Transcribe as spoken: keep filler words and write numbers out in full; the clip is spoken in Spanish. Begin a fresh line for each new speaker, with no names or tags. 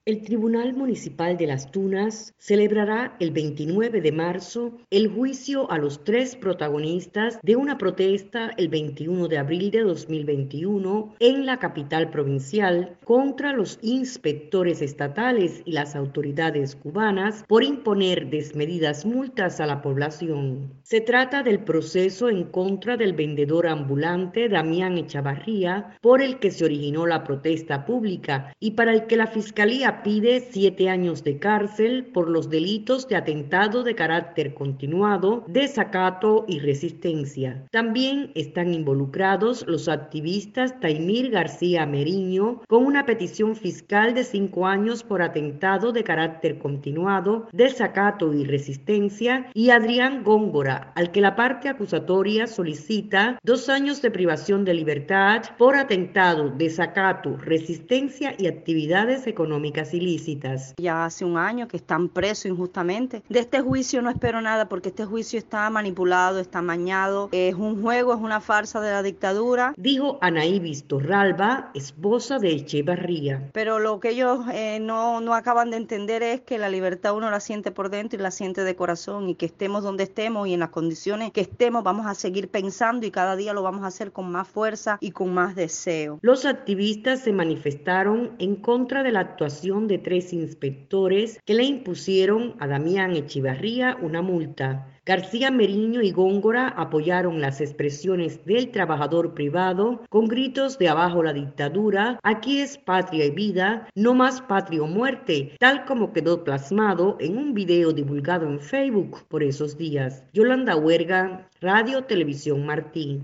El Tribunal Municipal de Las Tunas celebrará el veintinueve de marzo el juicio a los tres protagonistas de una protesta el veintiuno de abril de dos mil veintiuno en la capital provincial contra los inspectores estatales y las autoridades cubanas por imponer desmedidas multas a la población. Se trata del proceso en contra del vendedor ambulante Damián Echavarría, por el que se originó la protesta pública y para el que la Fiscalía pide siete años de cárcel por los delitos de atentado de carácter continuado, desacato y resistencia. También están involucrados los activistas Taimir García Meriño, con una petición fiscal de cinco años por atentado de carácter continuado, desacato y resistencia, y Adrián Góngora, al que la parte acusatoria solicita dos años de privación de libertad por atentado, desacato, resistencia y actividades económicas ilícitas.
Ya hace un año que están presos injustamente. De este juicio no espero nada porque este juicio está manipulado, está amañado, es un juego, es una farsa de la dictadura.
Dijo Anaíbis Torralba, esposa de Echevarría.
Pero lo que ellos eh, no, no acaban de entender es que la libertad uno la siente por dentro y la siente de corazón, y que estemos donde estemos y en las condiciones que estemos vamos a seguir pensando, y cada día lo vamos a hacer con más fuerza y con más deseo.
Los activistas se manifestaron en contra de la actuación de tres inspectores que le impusieron a Damián Echevarría una multa. García Meriño y Góngora apoyaron las expresiones del trabajador privado con gritos de abajo la dictadura, aquí es patria y vida, no más patria o muerte, tal como quedó plasmado en un video divulgado en Facebook por esos días. Yolanda Huerga, Radio Televisión Martí.